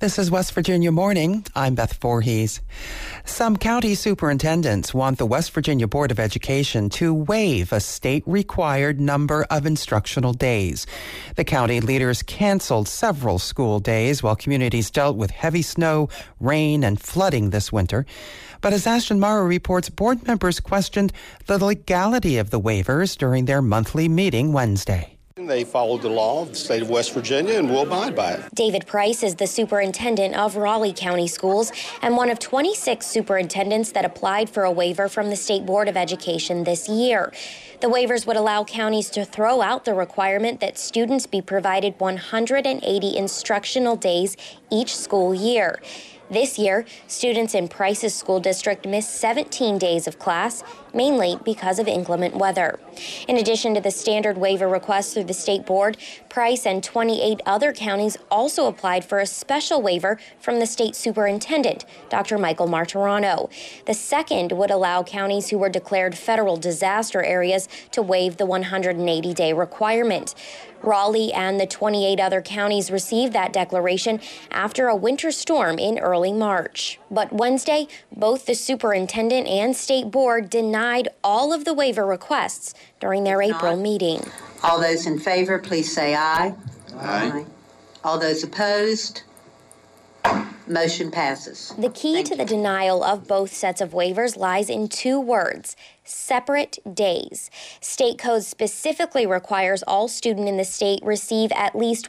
This is West Virginia Morning. I'm Beth Voorhees. Some county superintendents want the West Virginia Board of Education to waive a state-required number of instructional days. The county leaders canceled several school days while communities dealt with heavy snow, rain, and flooding this winter. But as Ashton Morrow reports, board members questioned the legality of the waivers during their monthly meeting Wednesday. They followed the law of the state of West Virginia and will abide by it. David Price is the superintendent of Raleigh County Schools and one of 26 superintendents that applied for a waiver from the State Board of Education this year. The waivers would allow counties to throw out the requirement that students be provided 180 instructional days each school year. This year, students in Price's school district missed 17 days of class, mainly because of inclement weather. In addition to the standard waiver request through the state board, Price and 28 other counties also applied for a special waiver from the state superintendent, Dr. Michael Martirano. The second would allow counties who were declared federal disaster areas to waive the 180-day requirement. Raleigh and the 28 other counties received that declaration after a winter storm in early March. But Wednesday, both the superintendent and state board denied all of the waiver requests during their April meeting. All those in favor, please say aye. Aye. All those opposed? Motion passes. The key to the denial of both sets of waivers lies in two words: separate days. State code specifically requires all students in the state receive at least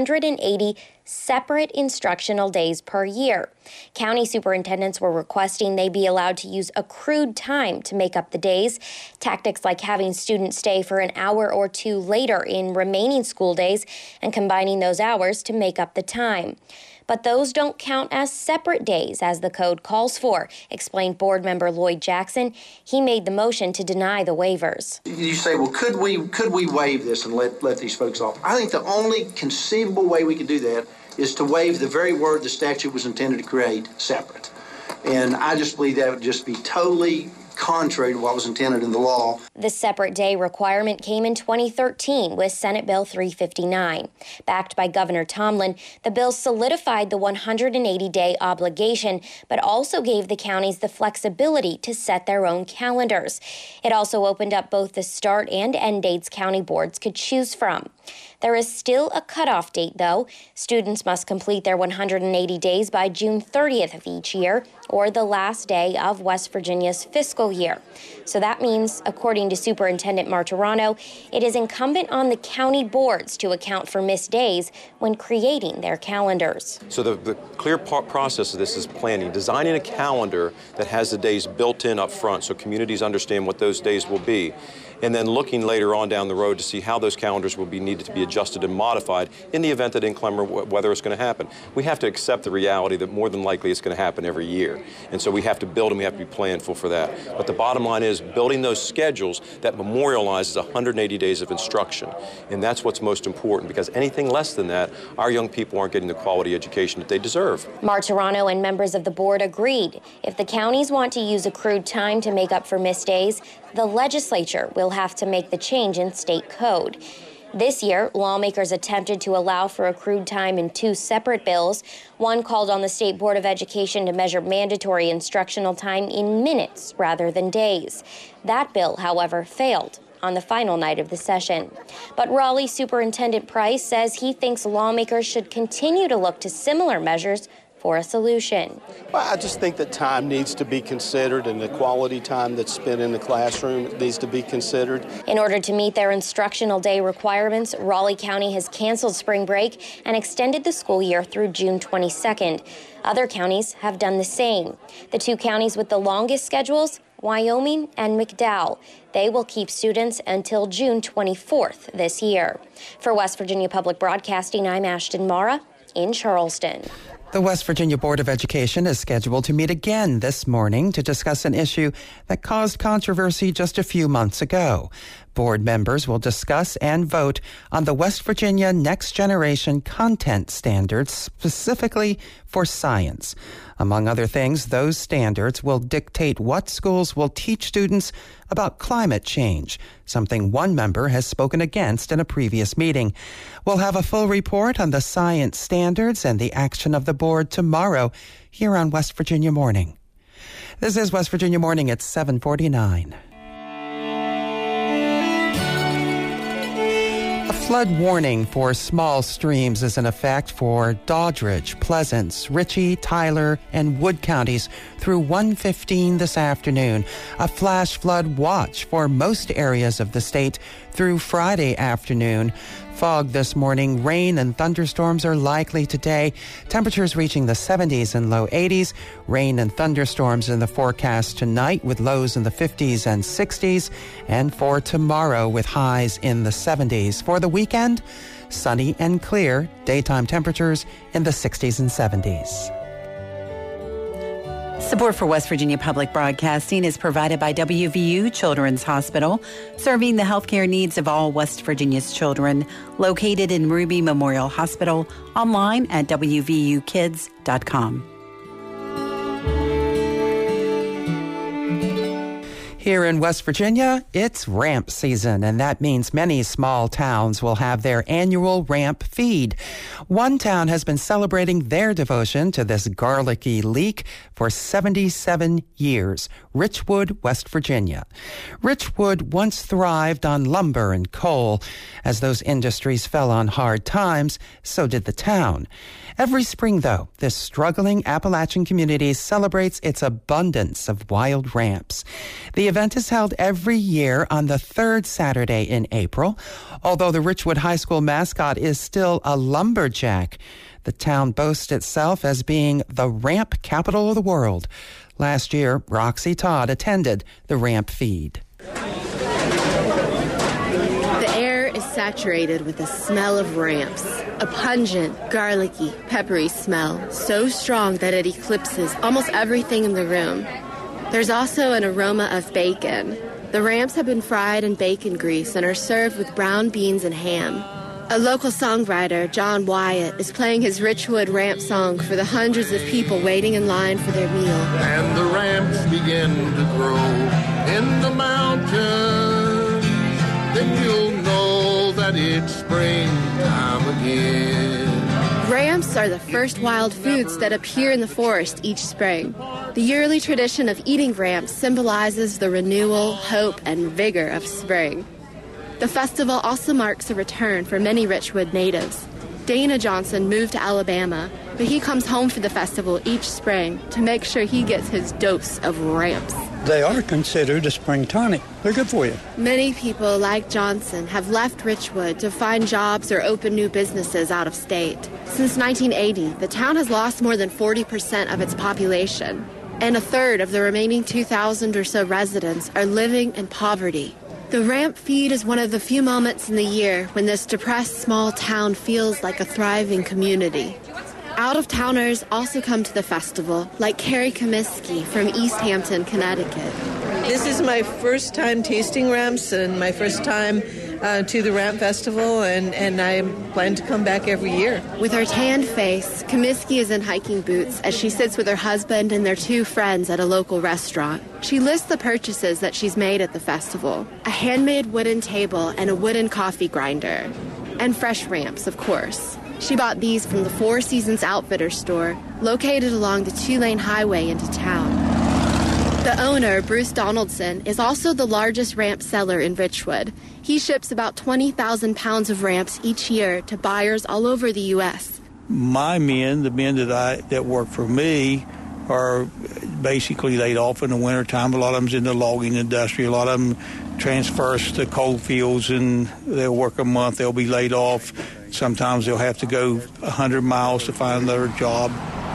180 separate instructional days per year. County superintendents were requesting they be allowed to use accrued time to make up the days. Tactics like having students stay for an hour or two later in remaining school days and combining those hours to make up the time. But those don't count as separate days, as the code calls for, explained board member Lloyd Jackson. He made the motion to deny the waivers. You say, well, could we waive this and let these folks off? I think the only conceivable way we could do that is to waive the very word the statute was intended to create, separate. And I just believe that would just be totally contrary to what was intended in the law. The separate day requirement came in 2013 with Senate Bill 359. Backed by Governor Tomlin, the bill solidified the 180-day obligation, but also gave the counties the flexibility to set their own calendars. It also opened up both the start and end dates county boards could choose from. There is still a cutoff date, though. Students must complete their 180 days by June 30th of each year, or the last day of West Virginia's fiscal year. So that means, according to Superintendent Martirano, it is incumbent on the county boards to account for missed days when creating their calendars. So the clear process of this is planning, designing a calendar that has the days built in up front so communities understand what those days will be, and then looking later on down the road to see how those calendars will be needed to be adjusted and modified in the event that inclement weather is going to happen. We have to accept the reality that more than likely it's going to happen every year. And so we have to build and we have to be planful for that. But the bottom line is building those schedules that memorializes 180 days of instruction. And that's what's most important, because anything less than that, our young people aren't getting the quality education that they deserve. Martirano and members of the board agreed. If the counties want to use accrued time to make up for missed days, the legislature will have to make the change in state code. This year, lawmakers attempted to allow for accrued time in two separate bills. One called on the State Board of Education to measure mandatory instructional time in minutes rather than days. That bill, however, failed on the final night of the session. But Raleigh Superintendent Price says he thinks lawmakers should continue to look to similar measures for a solution. Well, I just think that time needs to be considered, and the quality time that's spent in the classroom needs to be considered. In order to meet their instructional day requirements, Raleigh County has canceled spring break and extended the school year through June 22nd. Other counties have done the same. The two counties with the longest schedules, Wyoming and McDowell. They will keep students until June 24th this year. For West Virginia Public Broadcasting, I'm Ashton Morrow in Charleston. The West Virginia Board of Education is scheduled to meet again this morning to discuss an issue that caused controversy just a few months ago. Board members will discuss and vote on the West Virginia Next Generation Content Standards specifically for science. Among other things, those standards will dictate what schools will teach students about climate change, something one member has spoken against in a previous meeting. We'll have a full report on the science standards and the action of the aboard tomorrow here on West Virginia Morning. This is West Virginia Morning at 7:49. A flood warning for small streams is in effect for Doddridge, Pleasants, Ritchie, Tyler, and Wood counties through 1:15 this afternoon. A flash flood watch for most areas of the state through Friday afternoon. Fog this morning. Rain and thunderstorms are likely today. Temperatures reaching the 70s and low 80s. Rain and thunderstorms in the forecast tonight with lows in the 50s and 60s. And for tomorrow with highs in the 70s. For the weekend, sunny and clear. Daytime temperatures in the 60s and 70s. Support for West Virginia Public Broadcasting is provided by WVU Children's Hospital, serving the healthcare needs of all West Virginia's children. Located in Ruby Memorial Hospital, online at WVUkids.com. Here in West Virginia, it's ramp season, and that means many small towns will have their annual ramp feed. One town has been celebrating their devotion to this garlicky leek for 77 years, Richwood, West Virginia. Richwood once thrived on lumber and coal. As those industries fell on hard times, so did the town. Every spring, though, this struggling Appalachian community celebrates its abundance of wild ramps. The event is held every year on the third Saturday in April. Although the Richwood High School mascot is still a lumberjack, the town boasts itself as being the ramp capital of the world. Last year, Roxy Todd attended the ramp feed. The air is saturated with the smell of ramps. A pungent, garlicky, peppery smell, so strong that it eclipses almost everything in the room. There's also an aroma of bacon. The ramps have been fried in bacon grease and are served with brown beans and ham. A local songwriter, John Wyatt, is playing his Richwood ramp song for the hundreds of people waiting in line for their meal. And the ramps begin to grow in the mountains, then you'll know that it's springtime again. Ramps are the first wild foods that appear in the forest each spring. The yearly tradition of eating ramps symbolizes the renewal, hope, and vigor of spring. The festival also marks a return for many Richwood natives. Dana Johnson moved to Alabama, but he comes home for the festival each spring to make sure he gets his dose of ramps. They are considered a spring tonic. They're good for you. Many people like Johnson have left Richwood to find jobs or open new businesses out of state. Since 1980, the town has lost more than 40% of its population, and a third of the remaining 2,000 or so residents are living in poverty. The ramp feed is one of the few moments in the year when this depressed small town feels like a thriving community. Out-of-towners also come to the festival, like Carrie Comiskey from East Hampton, Connecticut. This is my first time tasting ramps and my first time to the Ramp Festival, and I plan to come back every year. With her tanned face, Comiskey is in hiking boots as she sits with her husband and their two friends at a local restaurant. She lists the purchases that she's made at the festival: a handmade wooden table and a wooden coffee grinder. And fresh ramps, of course. She bought these from the Four Seasons Outfitter store, located along the two-lane highway into town. The owner, Bruce Donaldson, is also the largest ramp seller in Richwood. He ships about 20,000 pounds of ramps each year to buyers all over the U.S. My men, the men that work for me, are basically laid off in the wintertime. A lot of them's in the logging industry. A lot of them transfers to coal fields, and they'll work a month. They'll be laid off. Sometimes they'll have to go 100 miles to find another job.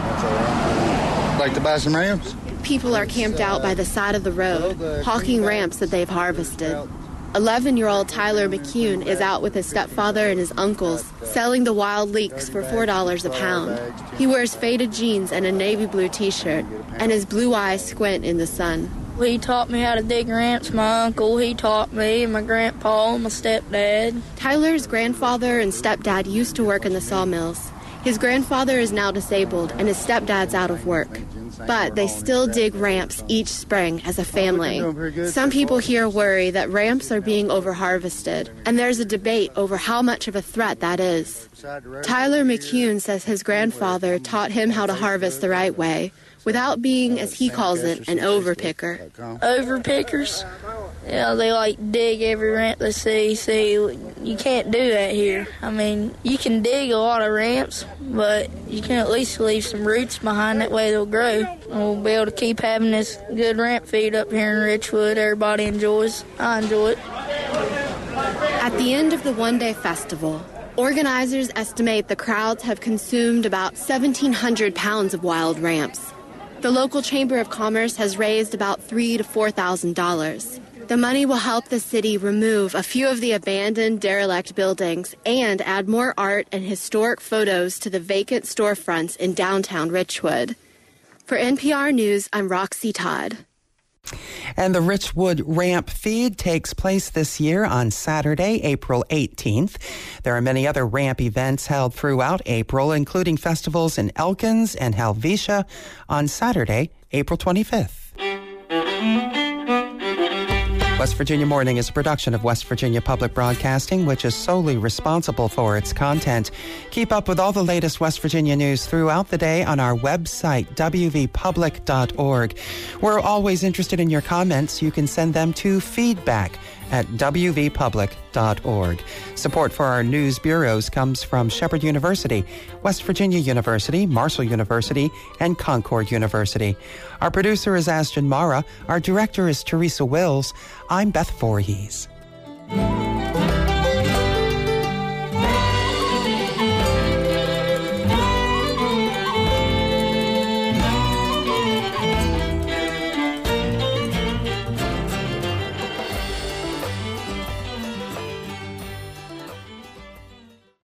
Like to buy some ramps? People are camped out by the side of the road, hawking ramps that they've harvested. 11-year-old Tyler McCune is out with his stepfather and his uncles, selling the wild leeks for $4 a pound. He wears faded jeans and a navy blue T-shirt, and his blue eyes squint in the sun. He taught me how to dig ramps. My uncle, he taught me, and my grandpa, and my stepdad. Tyler's grandfather and stepdad used to work in the sawmills. His grandfather is now disabled, and his stepdad's out of work. but they still dig ramps each spring as a family. Some people here worry that ramps are being over-harvested, and there's a debate over how much of a threat that is. Tyler McCune says his grandfather taught him how to harvest the right way, without being, as he calls it, an overpicker. Overpickers? Yeah, they like dig every ramp they see. See, you can't do that here. I mean, you can dig a lot of ramps, but you can at least leave some roots behind, that way they'll grow. And we'll be able to keep having this good ramp feed up here in Richwood everybody enjoys. I enjoy it. At the end of the one-day festival, organizers estimate the crowds have consumed about 1,700 pounds of wild ramps. The local Chamber of Commerce has raised about $3,000 to $4,000. The money will help the city remove a few of the abandoned, derelict buildings and add more art and historic photos to the vacant storefronts in downtown Richwood. For NPR News, I'm Roxy Todd. And the Richwood Ramp Feed takes place this year on Saturday, April 18th. There are many other ramp events held throughout April, including festivals in Elkins and Helvetia on Saturday, April 25th. West Virginia Morning is a production of West Virginia Public Broadcasting, which is solely responsible for its content. Keep up with all the latest West Virginia news throughout the day on our website, wvpublic.org. We're always interested in your comments. You can send them to feedback@wvpublic.org. Support for our news bureaus comes from Shepherd University, West Virginia University, Marshall University, and Concord University. Our producer is Aston Mara. Our director is Teresa Wills. I'm Beth Voorhees.